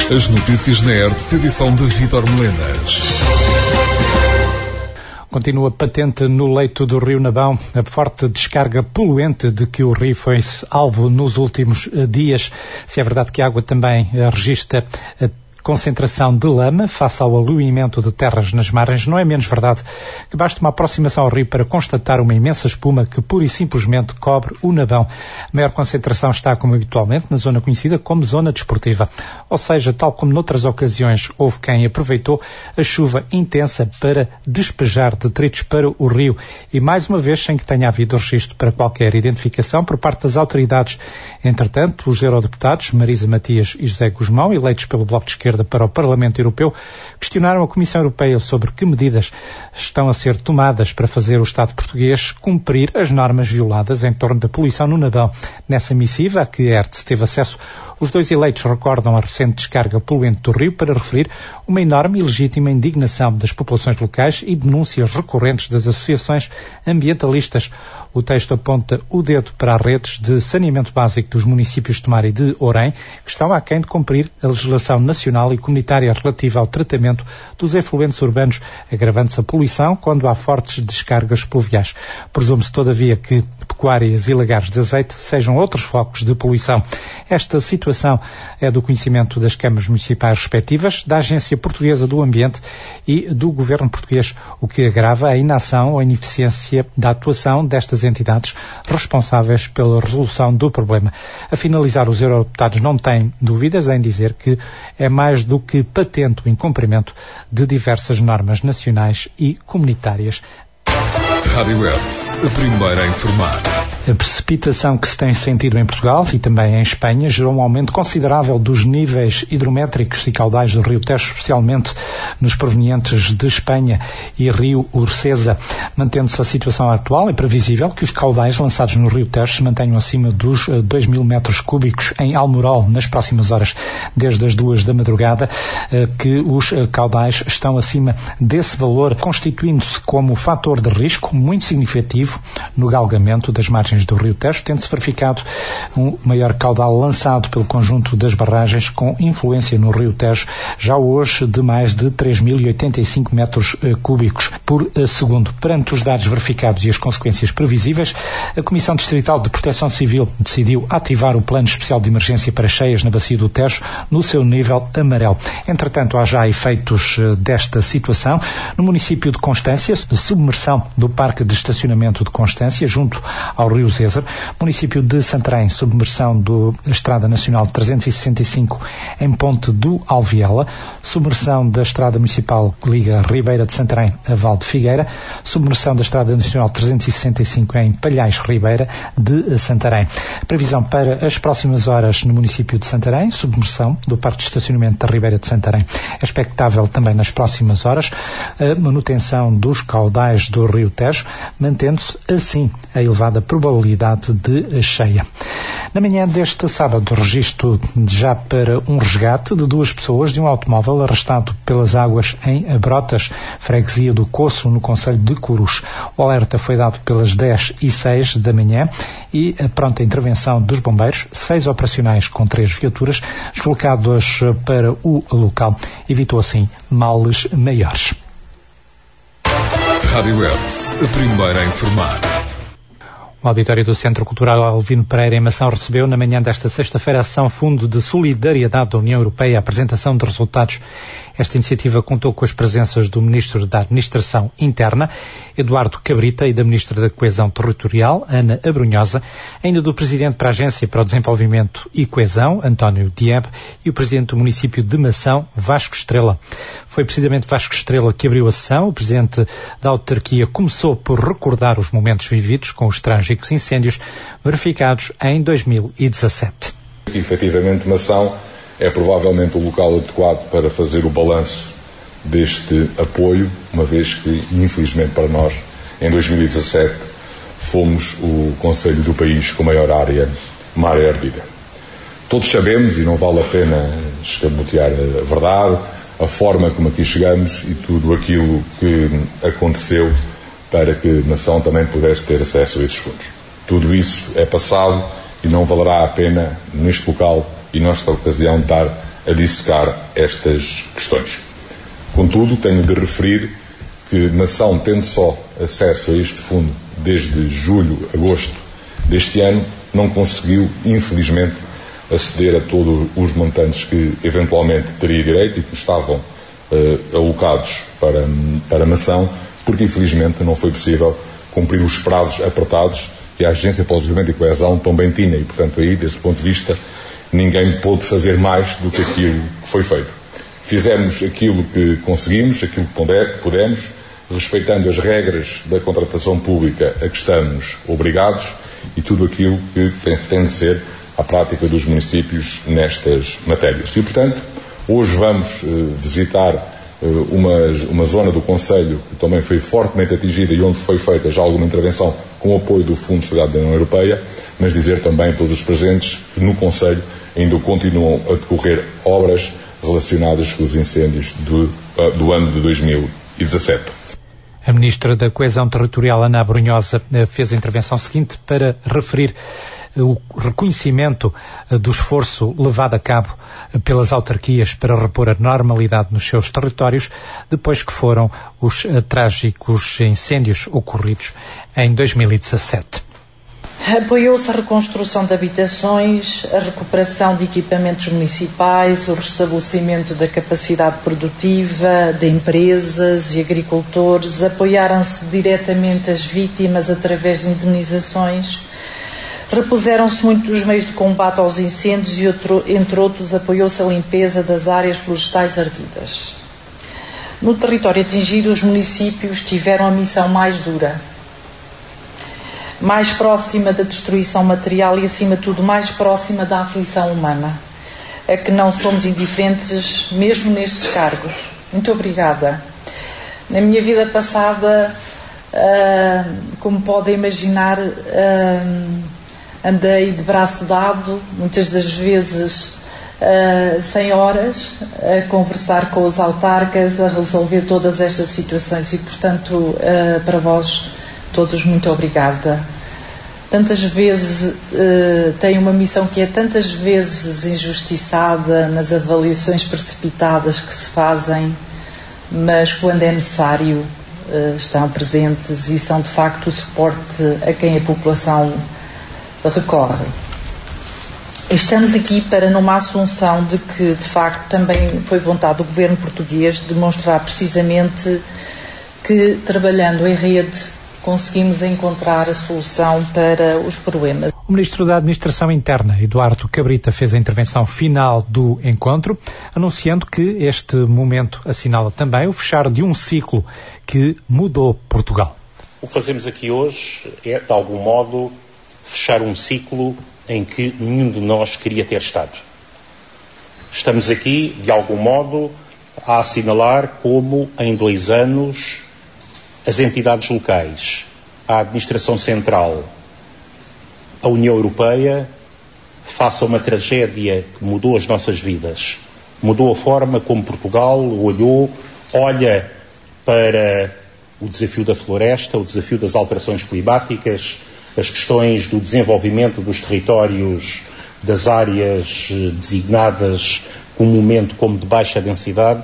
As notícias na ERTE, edição de Vítor Melenas. Continua patente no leito do Rio Nabão a forte descarga poluente de que o rio foi alvo nos últimos dias. Se é verdade que a água também registra concentração de lama face ao aluimento de terras nas margens, não é menos verdade que basta uma aproximação ao rio para constatar uma imensa espuma que pura e simplesmente cobre o Nabão. A maior concentração está, como habitualmente, na zona conhecida como zona desportiva. Ou seja, tal como noutras ocasiões, houve quem aproveitou a chuva intensa para despejar detritos para o rio e, mais uma vez, sem que tenha havido registro para qualquer identificação por parte das autoridades. Entretanto, os eurodeputados Marisa Matias e José Guzmão, eleitos pelo Bloco de Esquerda para o Parlamento Europeu, questionaram a Comissão Europeia sobre que medidas estão a ser tomadas para fazer o Estado português cumprir as normas violadas em torno da poluição no Nabão. Nessa missiva, a que a ERTE teve acesso, os dois eleitos recordam a recente descarga poluente do rio para referir uma enorme e legítima indignação das populações locais e denúncias recorrentes das associações ambientalistas. O texto aponta o dedo para as redes de saneamento básico dos municípios de Tomar e de Orém, que estão aquém de cumprir a legislação nacional e comunitária relativa ao tratamento dos efluentes urbanos, agravando-se a poluição quando há fortes descargas pluviais. Presume-se, todavia, que pecuárias e lagares de azeite sejam outros focos de poluição. Esta situação é do conhecimento das câmaras municipais respectivas, da Agência Portuguesa do Ambiente e do Governo português, o que agrava a inação ou a ineficiência da atuação destas entidades responsáveis pela resolução do problema. A finalizar, os eurodeputados não têm dúvidas em dizer que é mais do que patente o incumprimento de diversas normas nacionais e comunitárias. Rádio ERTE, a primeira a informar. A precipitação que se tem sentido em Portugal e também em Espanha gerou um aumento considerável dos níveis hidrométricos e caudais do Rio Tejo, especialmente nos provenientes de Espanha e Rio Ursesa. Mantendo-se a situação atual, é previsível que os caudais lançados no Rio Tejo se mantenham acima dos 2.000 metros cúbicos em Almorol nas próximas horas. Desde as 2 da madrugada que os caudais estão acima desse valor, constituindo-se como fator de risco muito significativo no galgamento das margens do Rio Tejo, tendo-se verificado um maior caudal lançado pelo conjunto das barragens com influência no Rio Tejo, já hoje de mais de 3.085 metros cúbicos por segundo. Perante os dados verificados e as consequências previsíveis, a Comissão Distrital de Proteção Civil decidiu ativar o Plano Especial de Emergência para cheias na bacia do Tejo no seu nível amarelo. Entretanto, há já efeitos desta situação. No município de Constância, submersão do Parque de Estacionamento de Constância, junto ao Rio Zezer, município de Santarém, submersão da Estrada Nacional 365 em Ponte do Alviela, submersão da Estrada Municipal que liga Ribeira de Santarém a Val de Figueira, submersão da Estrada Nacional 365 em Palhais Ribeira de Santarém. Previsão para as próximas horas no município de Santarém, submersão do Parque de Estacionamento da Ribeira de Santarém. É expectável também nas próximas horas a manutenção dos caudais do Rio Tejo, mantendo-se assim a elevada probabilidade de cheia. Na manhã deste sábado, registro já para um resgate de 2 pessoas de um automóvel arrastado pelas águas em Brotas, freguesia do Coço, no concelho de Corus. O alerta foi dado pelas 10h06 da manhã e a pronta intervenção dos bombeiros, 6 operacionais com 3 viaturas, deslocadas para o local. Evitou assim males maiores. Rádio ERTE, a primeira a informar. O auditório do Centro Cultural Alvino Pereira em Mação recebeu na manhã desta sexta-feira a ação Fundo de Solidariedade da União Europeia, a apresentação de resultados. Esta iniciativa contou com as presenças do Ministro da Administração Interna, Eduardo Cabrita, e da Ministra da Coesão Territorial, Ana Abrunhosa, ainda do Presidente para a Agência para o Desenvolvimento e Coesão, António Diab, e o Presidente do município de Mação, Vasco Estrela. Foi precisamente Vasco Estrela que abriu a sessão. O Presidente da autarquia começou por recordar os momentos vividos com os trágicos incêndios verificados em 2017. Efetivamente, Mação é provavelmente o local adequado para fazer o balanço deste apoio, uma vez que, infelizmente para nós, em 2017, fomos o concelho do país com maior uma área ardida. Todos sabemos, e não vale a pena escamotear a verdade, a forma como aqui chegamos e tudo aquilo que aconteceu para que Mação também pudesse ter acesso a esses fundos. Tudo isso é passado e não valerá a pena, neste local e nesta ocasião, estar a dissecar estas questões. Contudo, tenho de referir que Mação, tendo só acesso a este fundo desde julho, agosto deste ano, não conseguiu, infelizmente, aceder a todos os montantes que eventualmente teria direito e que estavam alocados para Mação, porque infelizmente não foi possível cumprir os prazos apertados que a Agência para o Desenvolvimento e Coesão também tinha e, portanto, aí, desse ponto de vista, ninguém pôde fazer mais do que aquilo que foi feito. Fizemos aquilo que conseguimos, aquilo que pudemos, respeitando as regras da contratação pública a que estamos obrigados e tudo aquilo que tem de ser a prática dos municípios nestas matérias. E, portanto, hoje vamos visitar uma zona do Conselho que também foi fortemente atingida e onde foi feita já alguma intervenção com o apoio do Fundo de Solidariedade da União Europeia, mas dizer também a todos os presentes que no Conselho ainda continuam a decorrer obras relacionadas com os incêndios do ano de 2017. A Ministra da Coesão Territorial, Ana Abrunhosa, fez a intervenção seguinte para referir o reconhecimento do esforço levado a cabo pelas autarquias para repor a normalidade nos seus territórios depois que foram os trágicos incêndios ocorridos em 2017. Apoiou-se a reconstrução de habitações, a recuperação de equipamentos municipais, o restabelecimento da capacidade produtiva de empresas e agricultores, apoiaram-se diretamente as vítimas através de indemnizações, repuseram-se muitos dos meios de combate aos incêndios e, entre outros, apoiou-se a limpeza das áreas florestais ardidas. No território atingido, os municípios tiveram a missão mais dura, mais próxima da destruição material e, acima de tudo, mais próxima da aflição humana, a que não somos indiferentes mesmo nestes cargos. Muito obrigada. Na minha vida passada, como podem imaginar, andei de braço dado, muitas das vezes sem horas, a conversar com os autarcas, a resolver todas estas situações e, portanto, para vós todos, muito obrigada. Tantas vezes tenho uma missão que é tantas vezes injustiçada nas avaliações precipitadas que se fazem, mas quando é necessário estão presentes e são de facto o suporte a quem a população recorre. Estamos aqui para numa assunção de que de facto também foi vontade do governo português demonstrar precisamente que trabalhando em rede conseguimos encontrar a solução para os problemas. O Ministro da Administração Interna, Eduardo Cabrita, fez a intervenção final do encontro, anunciando que este momento assinala também o fechar de um ciclo que mudou Portugal. O que fazemos aqui hoje é, de algum modo, fechar um ciclo em que nenhum de nós queria ter estado. Estamos aqui, de algum modo, a assinalar como, em 2 anos, as entidades locais, a Administração Central, a União Europeia, face a uma tragédia que mudou as nossas vidas, mudou a forma como Portugal olha para o desafio da floresta, o desafio das alterações climáticas, as questões do desenvolvimento dos territórios das áreas designadas comumente como de baixa densidade,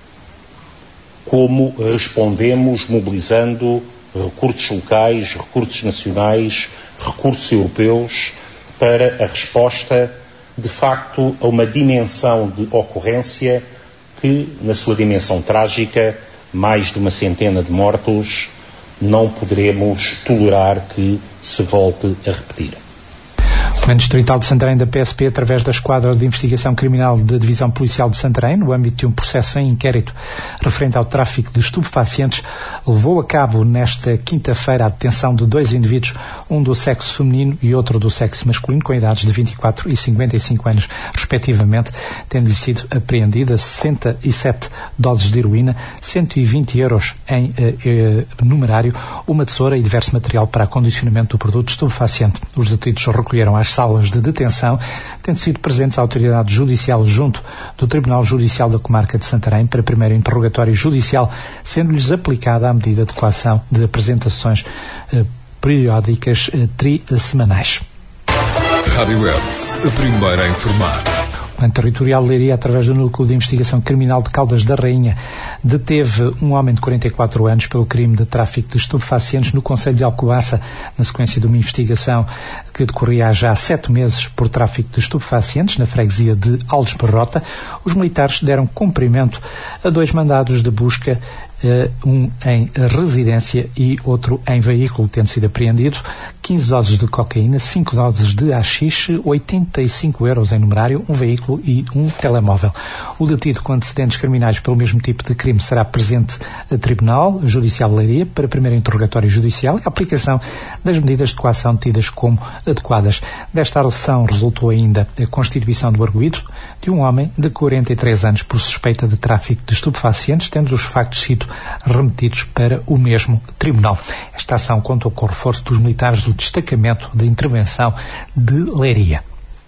como respondemos mobilizando recursos locais, recursos nacionais, recursos europeus para a resposta, de facto, a uma dimensão de ocorrência que, na sua dimensão trágica, mais de 100 de mortos, não poderemos tolerar que se volte a repetir. O Comando Distrital de Santarém da PSP, através da Esquadra de Investigação Criminal da Divisão Policial de Santarém, no âmbito de um processo em inquérito referente ao tráfico de estupefacientes, levou a cabo nesta quinta-feira a detenção de 2 indivíduos, um do sexo feminino e outro do sexo masculino, com idades de 24 e 55 anos, respectivamente, tendo-lhe sido apreendida 67 doses de heroína, 120 euros em numerário, uma tesoura e diverso material para acondicionamento do produto estupefaciente. Os detidos recolheram às salas de detenção, tendo sido presentes a autoridade judicial junto do Tribunal Judicial da Comarca de Santarém para primeiro interrogatório judicial, sendo-lhes aplicada a medida de coação de apresentações periódicas trissemanais. Rádio Hertz, a primeira a informar. Comando Territorial de Leiria, através do Núcleo de Investigação Criminal de Caldas da Rainha, deteve um homem de 44 anos pelo crime de tráfico de estupefacientes no concelho de Alcobaça, na sequência de uma investigação que decorria há já 7 meses por tráfico de estupefacientes na freguesia de Alves Barrota. Os militares deram cumprimento a 2 mandados de busca, um em residência e outro em veículo, tendo sido apreendido 15 doses de cocaína, 5 doses de haxixe, 85 euros em numerário, um veículo e um telemóvel. O detido com antecedentes criminais pelo mesmo tipo de crime será presente a Tribunal Judicial de Leiria para primeiro interrogatório judicial e a aplicação das medidas de coação tidas como adequadas. Desta ação resultou ainda a constituição do arguido de um homem de 43 anos por suspeita de tráfico de estupefacientes, tendo os factos sido remetidos para o mesmo tribunal. Esta ação contou com o reforço dos militares do destacamento de intervenção de Leiria.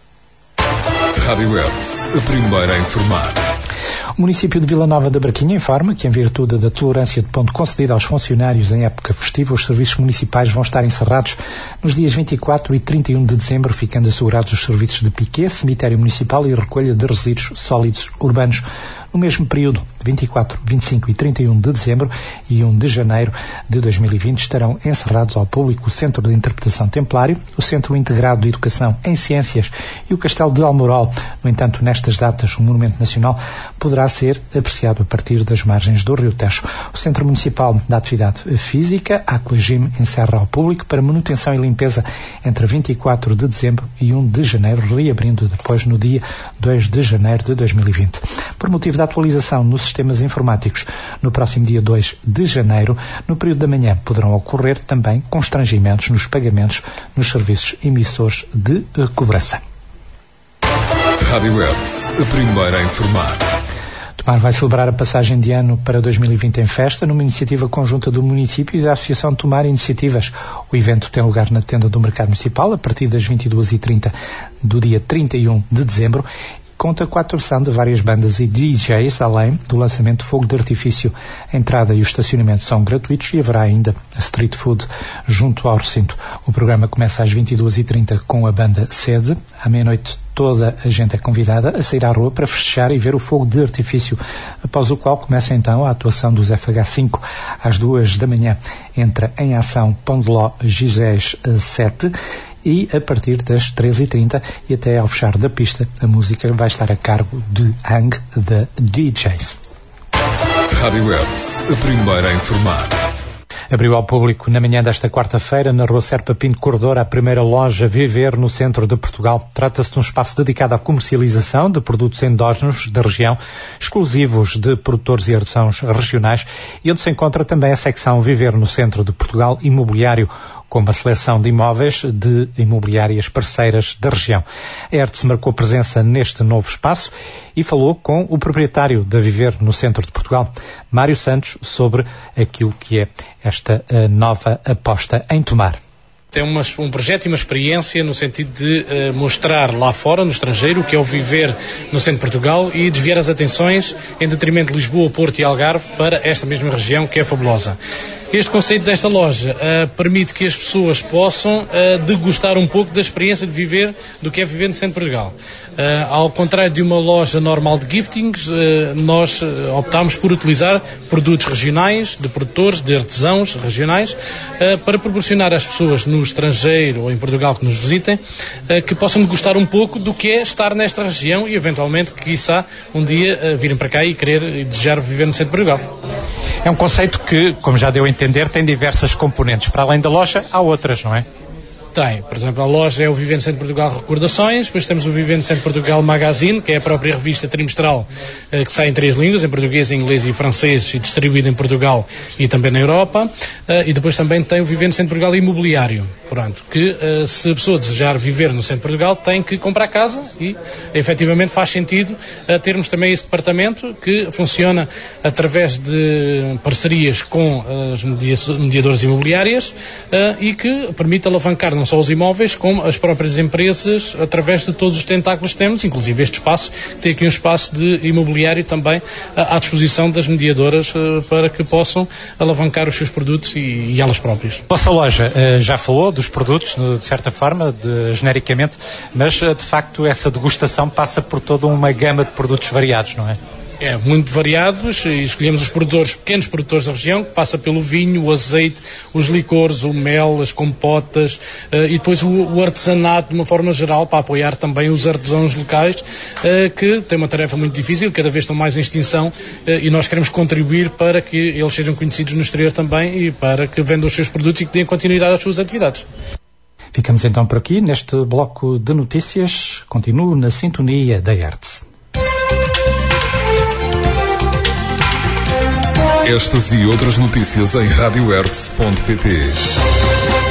Rádio Hertz, a primeira a informar. O município de Vila Nova da Barquinha informa que, em virtude da tolerância de ponto concedida aos funcionários em época festiva, os serviços municipais vão estar encerrados nos dias 24 e 31 de dezembro, ficando assegurados os serviços de piquê, cemitério municipal e recolha de resíduos sólidos urbanos. No mesmo período, 24, 25 e 31 de dezembro e 1 de janeiro de 2020, estarão encerrados ao público o Centro de Interpretação Templário, o Centro Integrado de Educação em Ciências e o Castelo de Almorol. No entanto, nestas datas, o Monumento Nacional poderá ser apreciado a partir das margens do Rio Tejo. O Centro Municipal da Atividade Física, Aquagym, encerra ao público para manutenção e limpeza entre 24 de dezembro e 1 de janeiro, reabrindo depois no dia 2 de janeiro de 2020. Por motivo da atualização nos sistemas informáticos, no próximo dia 2 de janeiro, no período da manhã, poderão ocorrer também constrangimentos nos pagamentos nos serviços emissores de cobrança. Rádio Hertz, a primeira a informar. Tomar vai celebrar a passagem de ano para 2020 em festa, numa iniciativa conjunta do município e da Associação Tomar Iniciativas. O evento tem lugar na tenda do Mercado Municipal, a partir das 22h30 do dia 31 de dezembro. Conta com a atuação de várias bandas e DJs, além do lançamento de fogo de artifício. A entrada e o estacionamento são gratuitos e haverá ainda a street food junto ao recinto. O programa começa às 22h30 com a banda Sede. À meia-noite toda a gente é convidada a sair à rua para festejar e ver o fogo de artifício, após o qual começa então a atuação dos FH5. Às 2 da manhã entra em ação Pão de Ló Gisés 7 e a partir das 13h30 e até ao fechar da pista, a música vai estar a cargo de Hang the DJs. Rádio Hertz, a primeira a informar. Abriu ao público na manhã desta quarta-feira, na Rua Serpa Pinto Corredor, a primeira loja Viver no centro de Portugal. Trata-se de um espaço dedicado à comercialização de produtos endógenos da região, exclusivos de produtores e artesãos regionais, e onde se encontra também a secção Viver no centro de Portugal Imobiliário, com uma seleção de imóveis de imobiliárias parceiras da região. A Hertz marcou presença neste novo espaço e falou com o proprietário da Viver no centro de Portugal, Mário Santos, sobre aquilo que é esta nova aposta em Tomar. É um projeto e uma experiência no sentido de mostrar lá fora, no estrangeiro, o que é o viver no centro de Portugal e desviar as atenções em detrimento de Lisboa, Porto e Algarve para esta mesma região que é fabulosa. Este conceito desta loja permite que as pessoas possam degustar um pouco da experiência de viver, do que é viver no centro de Portugal. Ao contrário de uma loja normal de giftings, nós optámos por utilizar produtos regionais, de produtores, de artesãos regionais, para proporcionar às pessoas no estrangeiro ou em Portugal que nos visitem, que possam degustar um pouco do que é estar nesta região e eventualmente, quiçá, um dia virem para cá e querer e desejar viver no centro de Portugal. É um conceito que, como já deu a entender, tem diversas componentes. Para além da loja, há outras, não é? Tem. Por exemplo, a loja é o Vivendo Centro de Portugal Recordações, depois temos o Vivendo Centro de Portugal Magazine, que é a própria revista trimestral que sai em 3 línguas, em português, inglês e francês, e distribuída em Portugal e também na Europa. E depois também tem o Vivendo Centro de Portugal Imobiliário, pronto, que se a pessoa desejar viver no Centro de Portugal tem que comprar casa e efetivamente faz sentido termos também esse departamento que funciona através de parcerias com as mediadoras imobiliárias e que permite alavancar não não só os imóveis, como as próprias empresas, através de todos os tentáculos que temos, inclusive este espaço, que tem aqui um espaço de imobiliário também à disposição das mediadoras para que possam alavancar os seus produtos e elas próprias. A vossa loja já falou dos produtos, de certa forma, genericamente, mas de facto essa degustação passa por toda uma gama de produtos variados, não é? É, muito variados, e escolhemos os produtores, pequenos produtores da região, que passa pelo vinho, o azeite, os licores, o mel, as compotas, e depois o artesanato de uma forma geral, para apoiar também os artesãos locais, que têm uma tarefa muito difícil, cada vez estão mais em extinção, e nós queremos contribuir para que eles sejam conhecidos no exterior também e para que vendam os seus produtos e que deem continuidade às suas atividades. Ficamos então por aqui neste bloco de notícias. Continuo na sintonia da Hertz. Estas e outras notícias em radiohertz.pt.